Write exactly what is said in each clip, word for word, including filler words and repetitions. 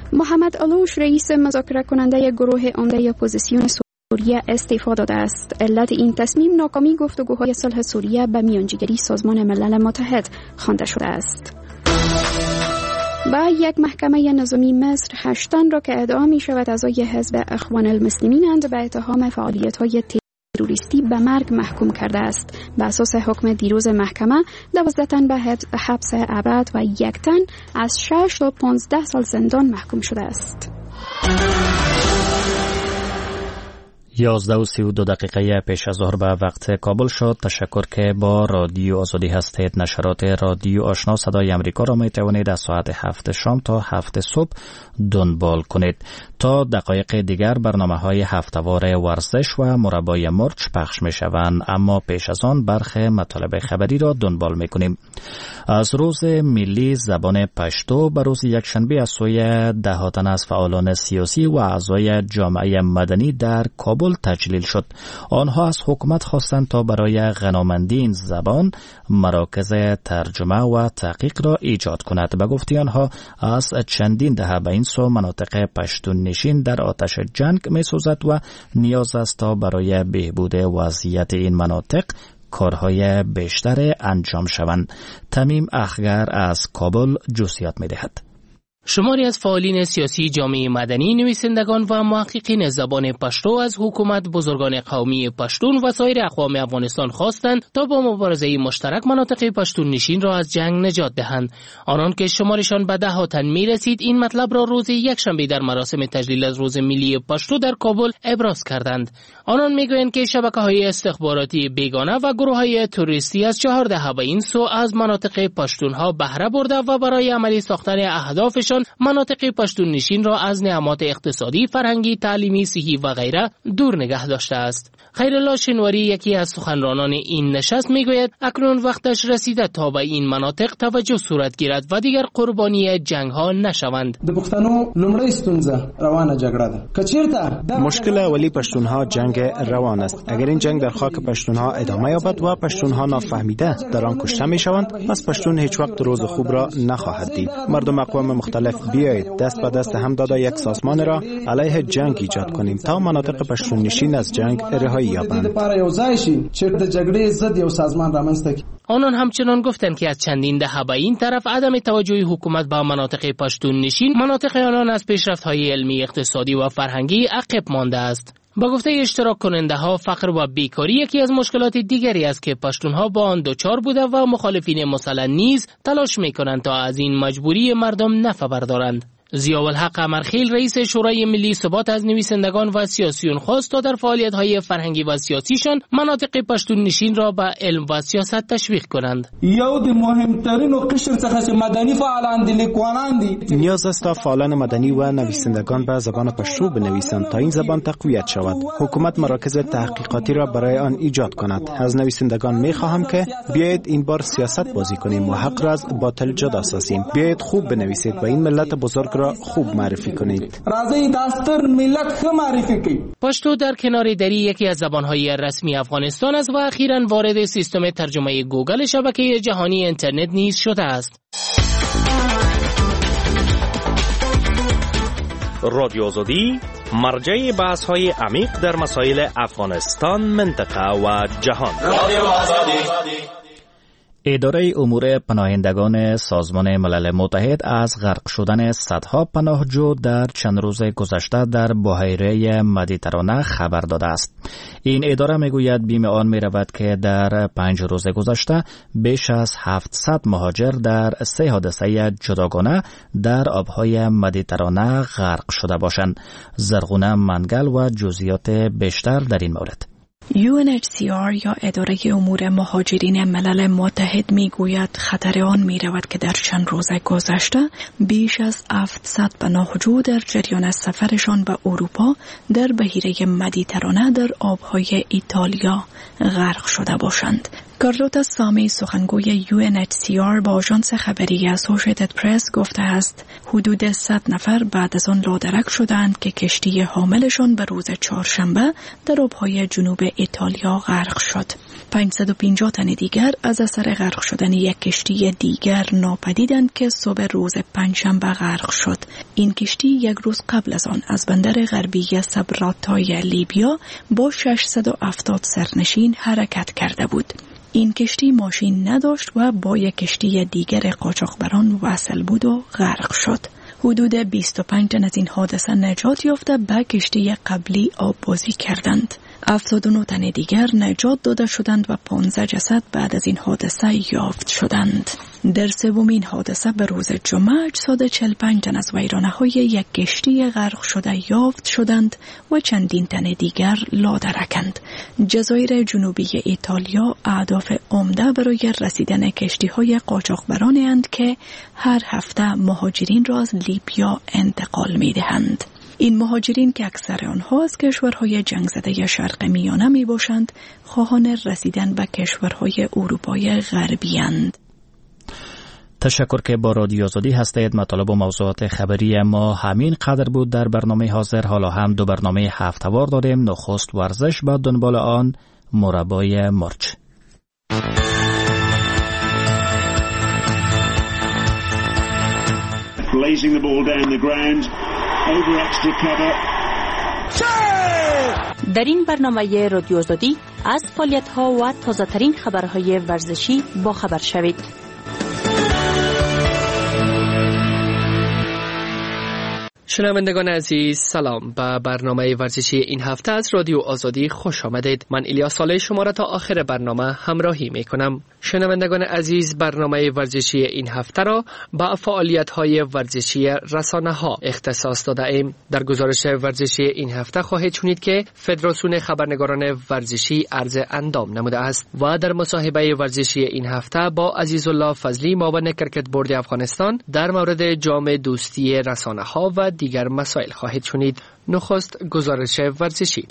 محمد علوش رئیس مذاکره کننده گروه عمده اپوزیسیون سوریه استعفا داده است. علت این تصمیم ناکامی گفتگوهای صلح سوریه به میانجیگری سازمان ملل متحد خوانده شده است. با یک محکمه نظامی مصر هشت تن را که ادعا می شود اعضای حزب اخوان المسلمین‌اند به اتهام فعالیت‌های تروریستی به مرگ محکوم کرده است. به اساس حکم دیروز محکمه دوازده تن به حبس ابد و یک تن از شش تا پانزده سال زندان محکوم شده است. یازده و سی و دو دقیقه پیش از ظهر به وقت کابل شد. تشکر که با رادیو آزادی هستید. نشرات رادیو آشنا صدای امریکا را می توانید از ساعت هفت شام تا هفت صبح دنبال کنید. تا دقایق دیگر برنامه های هفته‌وار ورزش و مربای مرچ پخش می شوند، اما پیش از آن برخی مطالب خبری را دنبال می کنیم. از روز ملی زبان پشتو به روز یکشنبه از سوی ده تن از فعالان سیاسی و اعضای جامعه مدنی در کابل تجلیل شد. آنها از حکومت خواستند تا برای غنامندی این زبان مراکز ترجمه و تحقیق را ایجاد کند. به گفته آنها از چندین دهه به این سو مناطق پشتون نشین در آتش جنگ می سوزد و نیاز است تا برای بهبود وضعیت این مناطق کارهای بیشتر انجام شوند. تمیم اخگر از کابل جزئیات می دهد. شماری از فعالین سیاسی، جامعه مدنی، نویسندگان و محققین زبان پشتو از حکومت، بزرگان قومی پشتون و سایر اقوام افغانستان خواستند تا با مبارزه مشترک مناطق پشتون نشین را از جنگ نجات دهند. آنان که شمارشان به ده تن می رسید این مطلب را روز یکشنبه در مراسم تجلیل از روز ملی پشتو در کابل ابراز کردند. آنان میگویند که شبکه‌های استخباراتی بیگانه و گروه‌های تروریستی از چهار دهه به این سو از مناطق پشتون‌ها بهره برده و برای عملی ساختن اهدافشان مناطق پشتون نشین را از نعمات اقتصادی، فرهنگی، تعلیمی، صحی و غیره دور نگه داشته است. خیرالله شنواری یکی از سخنرانان این نشست میگوید اکنون وقتش رسیده تا به این مناطق توجه صورت گیرد و دیگر قربانی جنگ ها نشوند. د پښتنو لومړی ستونزه روانه جګړه ده. کچیرته مشکل اولی پشتونها جنگ روان است. اگر این جنگ در خاک پشتونها ادامه یابد و پشتونها نافهمیده در آن کشته میشوند، پس پشتون هیچ وقت روز خوب را نخواهد دید. مردم اقوام مختلف بیایید دست به دست هم داده یک سازمان را علیه جنگ ایجاد کنیم تا مناطق پشتون نشین از جنگ رهایی یابند. آنان همچنان گفتند که از چندین دهه به این طرف عدم توجه حکومت به مناطق پشتون نشین، مناطق آنان از پیشرفت‌های علمی، اقتصادی و فرهنگی عقب مانده است. با گفته اشتراک کننده ها، فقر و بیکاری یکی از مشکلات دیگری است که پشتونها با آن دچار بوده و مخالفین مسلح نیز تلاش میکنند تا از این مجبوری مردم نفع بردارند. ضیاءالحق قمرخیل رئیس شورای ملی ثبات از نویسندگان و سیاسیون خواست تا در فعالیت‌های فرهنگی و سیاسیشان مناطق پشتون نشین را به علم و سیاست تشویق کنند. یو د مهمترین و قشر څخه مدنی فعالان دي، لیکوالان دي. نیاز است تا فعالان مدنی و نویسندگان به زبان پشتو بنویسند تا این زبان تقویت شود. حکومت مراکز تحقیقاتی را برای آن ایجاد کند. از نویسندگان می‌خواهم که بیایید این بار سیاست بازی کنیم و حق را از باطل جدا سازیم. بیایید خوب بنویسید و این ملت بزرگ را خوب معرفی کنید. راځي داستر ملت خو معرفی کنید. پشتو در کنار دری یکی از زبان‌های رسمی افغانستان است و اخیراً وارد سیستم ترجمه گوگل شبکه جهانی اینترنت نیز شده است. رادیو آزادی مرجع بحث‌های عمیق در مسائل افغانستان، منطقه و جهان. رادیو آزادی. اداره امور پناهندگان سازمان ملل متحد از غرق شدن صدها پناهجو در چند روز گذشته در بحیره مدیترانه خبر داده است. این اداره میگوید بیم آن میرود که در پنج روز گذشته بیش از هفتصد مهاجر در سه حادثه جداگانه در آبهای مدیترانه غرق شده باشند. زرغونه منگل و جزئیات بیشتر در این مورد. یو ان اچ سی آر یا اداره امور مهاجرین ملل متحد میگوید خطر آن میرود که در چند روز گذشته بیش از هفتصد پناهجو در جریان سفرشان به اروپا در بحیره مدیترانه در آبهای ایتالیا غرق شده باشند. کارلوتا سامی سخنگوی یو ان اچ سی آر با آژانس خبری اسوسییتد پرس گفته است حدود صد نفر بعد از آن لادرک شدند که کشتی حاملشان به روز چهارشنبه در آبهای جنوب ایتالیا غرق شد. پانصد و پنجاه تن دیگر از اثر غرق شدن یک کشتی دیگر ناپدیدند که صبح روز پنجشنبه غرق شد. این کشتی یک روز قبل از آن از بندر غربی سبراتای لیبیا با ششصد و هفتاد سرنشین حرکت کرده بود. این کشتی ماشین نداشت و با یک کشتی دیگر قاچاقبران وصل بود و غرق شد. حدود بیست و پنج تن از این حادثه نجات یافته به کشتی قبلی آببازی کردند. هفتاد و نه تن دیگر نجات داده شدند و پانزده جسد بعد از این حادثه یافت شدند. در سومین حادثه به روز جمعه اجساد چهل و پنج تن از ویرانه‌های یک کشتی غرق شده یافت شدند و چندین تن دیگر لادرکند. جزایر جنوبی ایتالیا اهداف عمده برای رسیدن کشتی‌های قاچاقبرانی اند که هر هفته مهاجرین را از لیبیا انتقال می‌دهند. این مهاجرین که اکثر آنها از کشورهای جنگ زده شرق میانه می باشند، خواهان رسیدن به کشورهای اروپای غربی اند. تشکر که با رادیو آزادی هستید. مطالب و موضوعات خبری ما همین قدر بود در برنامه حاضر. حالا هم دو برنامه هفته‌وار داریم. نخست ورزش، بعد دنبال آن مربای مرچ. Blazing the ball down the ground. Over extra cover. در این برنامه رادیو آزادی از فعالیت‌ها و تازه‌ترین خبرهای ورزشی با خبر شوید. شنوندگان عزیز، سلام. به برنامه ورزشی این هفته از رادیو آزادی خوش آمدید. من الیاس صالح شما را تا آخر برنامه همراهی می کنم. شنوندگان عزیز، برنامه ورزشی این هفته را با فعالیت‌های ورزشی رسانه‌ها اختصاص داده ایم. در گزارش ورزشی این هفته خواهید شنید که فدراسیون خبرنگاران ورزشی عرض اندام نموده است و در مصاحبه ورزشی این هفته با عزیزالله فضلی معاون کرکت بورد افغانستان در مورد جام دوستی رسانه‌ها و دیگر مسائل خواهید شنید. نخست گزارش ورزشی.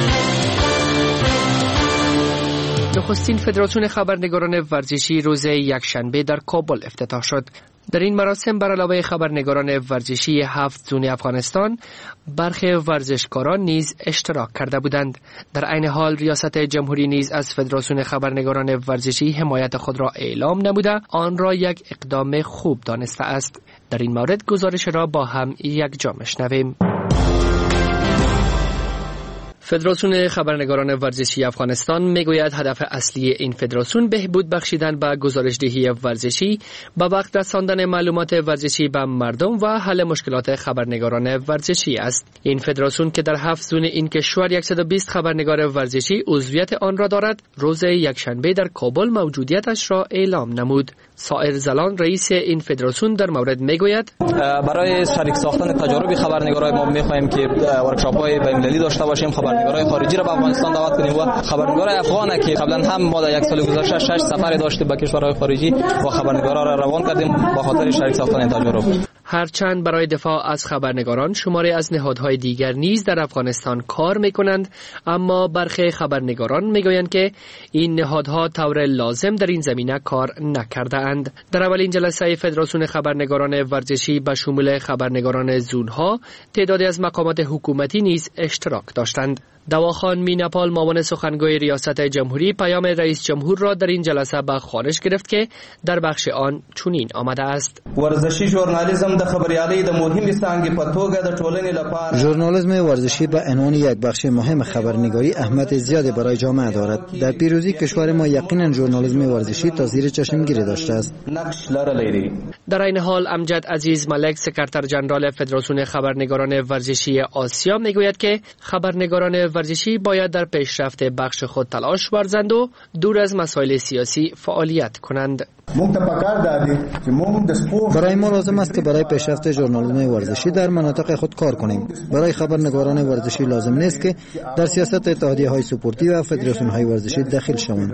نخستین فدراسیون خبرنگاران ورزشی روز یکشنبه در کابل افتتاح شد. در این مراسم بر علاوه خبرنگاران ورزشی هفت زون افغانستان، برخی ورزشکاران نیز اشتراک کرده بودند. در عین حال ریاست جمهوری نیز از فدراسیون خبرنگاران ورزشی حمایت خود را اعلام نموده آن را یک اقدام خوب دانسته است. در این مورد گزارش را با هم یک جا میشنویم. فدراسیون خبرنگاران ورزشی افغانستان میگوید هدف اصلی این فدراسیون بهبود بخشیدن به گزارشدهی ورزشی، به وقت رساندن معلومات ورزشی به مردم و حل مشکلات خبرنگاران ورزشی است. این فدراسیون که در هفت زون این کشور صد و بیست خبرنگار ورزشی عضویت آن را دارد، روز یکشنبه در کابل موجودیتش را اعلام نمود. سائر زلان رئیس این فدراسیون در مورد میگوید برای شریک ساختن تجارب خبرنگارای ما می‌خواهیم که ورکشاپ‌های بین‌المللی داشته باشیم، خبرنگارای خارجی را به افغانستان دعوت کنیم و خبرنگارای افغان که قبلا هم ما در یک سال گذشته شش سفر داشتیم به کشورهای خارجی و خبرنگارا را روان کردیم با خاطر شریک ساختن تجارب. هرچند برای دفاع از خبرنگاران شماری از نهادهای دیگر نیز در افغانستان کار میکنند، اما برخی خبرنگاران میگویند که این نهادها طور لازم در این زمینه کار نکرده اند. در اولین جلسه فدراسیون خبرنگاران ورزشی به شمول خبرنگاران زونها تعدادی از مقامات حکومتی نیز اشتراک داشتند. دواخان میناپال معاون سخنگوی ریاست جمهوری پیام رئیس جمهور را در این جلسه به خوانش گرفت که در بخش آن چنین آمده است: ورزشی ژورنالیزم د خبریالۍ د مهمې څانګې په توګه د ټولنې لپاره ژورنالیزم ورزشی به عنوان یک بخش مهم خبرنگاری اهمیت زیادی برای جامعه دارد. در پیروزی کشور ما یقینا ژورنالیزم ورزشی تا زیر چشمگیری داشته است. نقش لرلی. در این حال امجد عزیز ملک سکرتر ژنرال فدراسیون خبرنگاران ورزشی آسیا میگوید که خبرنگاران ورزشی باید در پیشرفت بخش خود تلاش ورزند و دور از مسائل سیاسی فعالیت کنند. برای ما لازم است که برای پیشرفت ژورنالیسم ورزشی در مناطق خود کار کنیم. برای خبرنگاران ورزشی لازم نیست که در سیاست اتحادیه‌های سپورتی و فدراسیون‌های ورزشی دخیل شوند.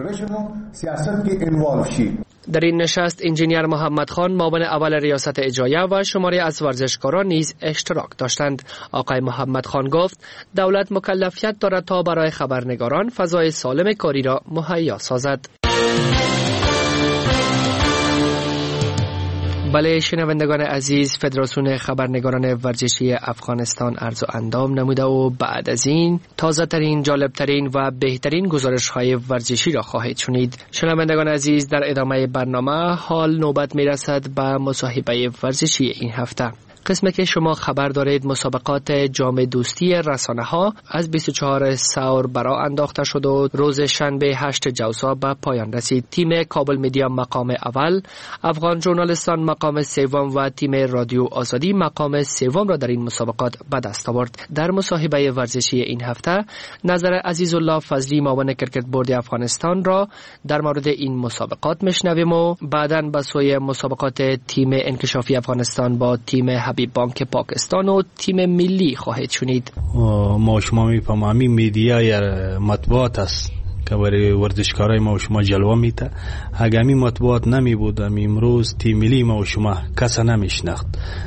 در این نشست انجینیر محمد خان معاون اول ریاست اجرایه و شماری از ورزشکاران نیز اشتراک داشتند. آقای محمد خان گفت دولت مکلفیت دارد تا برای خبرنگاران فضای سالم کاری را مهیا سازد. بله شنوندگان عزیز، فدراسیون خبرنگاران ورزشی افغانستان عرض و اندام نموده و بعد از این تازه ترین، جالب ترین و بهترین گزارش های ورزشی را خواهید شنید. شنوندگان عزیز، در ادامه برنامه حال نوبت می رسد به مصاحبه ورزشی این هفته. قسمی که شما خبر دارید مسابقات جام دوستی رسانه ها از بیست و چهار سور برا انداخته شد و روز شنبه هشت جوزا به پایان رسید. تیم کابل میدیا مقام اول، افغان ژورنالیستان مقام سوم و تیم رادیو آزادی مقام سوم را در این مسابقات به دست آورد. در مصاحبه ورزشی این هفته نظر عزیزالله فضلی معاون کرکت بورد افغانستان را در مورد این مسابقات میشنویم و بعداً به سوی مسابقات تیم انکشافی افغانستان با تیم حبیب بانک پاکستان و تیم ملی خواهید شنید. ما شما میفهمیم همین میدیا یا مطبوعات است که برای ورزشکارای ما و شما جلوه میده. اگر همین مطبوعات نمی بود امروز تیم ملی ما و شما کس نمیشناخت.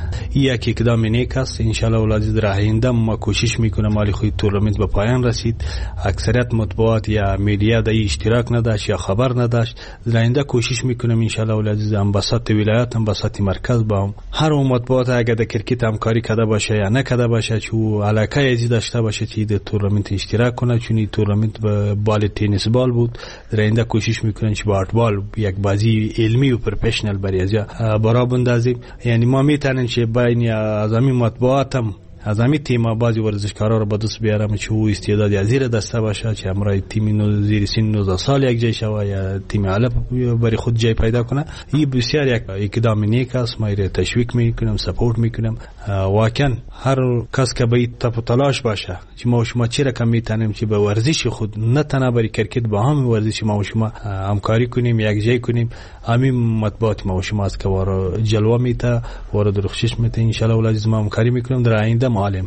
یک اقدام نیک است. انشالله اولادی در آینده ما کوشش میکنه مالی خود تورنمنت به پایان رسید. اکثریت مطبوعات یا میدیا در اشتراک نداشت یا خبر نداشت. در آینده کوشش میکنم انشالله اولادی انبساط ولایت، انبساط مرکز با هم هر اون مطبوعات اگر در کرکت همکاری کرده باشه یا نکرده باشه چو علاقه ازی داشته باشه که در تورنمنت اشتراک کنه، چون این تورنمنت به بال تنیس بال بود. در آینده کوشش میکنن که با بال یک بازی علمی و پروفشنال برای ازیا برا بندازیم. یعنی ما میتونیم که بین از همین مطبوعات هم از همین تیم بازی ورزشکارا رو به دست بیارم که او استعدادی از زیر دسته باشه، که امرای تیم زیر سن نوزده سال یک جای شوه یا تیم علب برای خود جای پیدا کنه. این بسیار یک اقدام نیک است. ما را تشویق میکنم، سپورت میکنم. واقعا هر کس که به تپ و تلاش باشه که ما و شما چه رقم میتونیم که به ورزش خود نه تنها برای کرکت با هم ورزش ما و شما همکاری کنیم، یک جای کنیم. همین مطبوعات ما و شما از که وارو جلوه میته، وارو درخشش میته. ان شاء الله ولازم ما همکاری میکنیم در آینده معلم.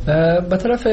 به طرف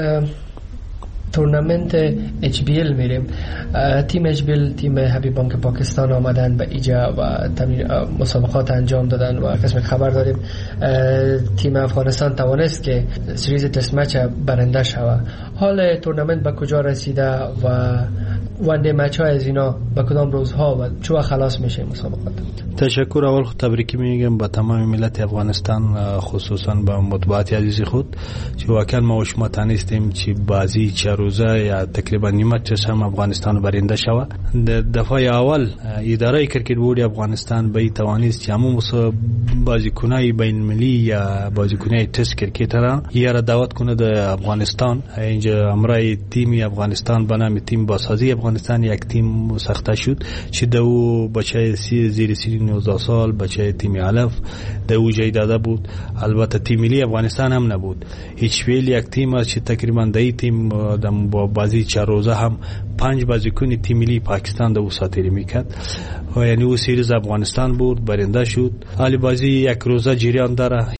تورنمنت اچ بی ال میریم. تیم اچ بی ال، تیم حبیب بانک پاکستان آمدن به ایجا و تمرین مسابقات انجام دادن و قسم خبر داریم تیم افغانستان توانست که سریز تست مچ برنده شود. حال تورنمنت به کجا رسیده و وانده مچ ها از اینا به کدام روزها و چه خلاص میشه مسابقات؟ تشکر. اول خود تبریکی میگم به تمام ملت افغانستان، خصوصا به مطبوعات عزیز خود که واقعا ما و شما تانستیم که بازی چه روزه یا تقریبا نیمه چه هم افغانستان برنده شود. در دفعه اول اداره کرکت بورد افغانستان به توانست که همون بازیکنای بین المللی یا بازیکنای تست کرکت را یا دعوت کنه در افغانستان. اینجا امرای تیم افغانستان به نام تیم بازسازی افغانستان یک تیم ساخته شد که دو بچه سی زیر سی نوزده سال بچه تیم علف دو جای داده بود. البته تیم ملی افغانستان هم نبود. هیچ ویل یک تیم است که تقریبا دای تیم دم با بازی چه روزه هم پنج بازیکن تیم ملی پاکستان دو ساتری میکرد و یعنی او سیریز افغانستان بود برنده شد. حالی بازی یک روزه جریان داره.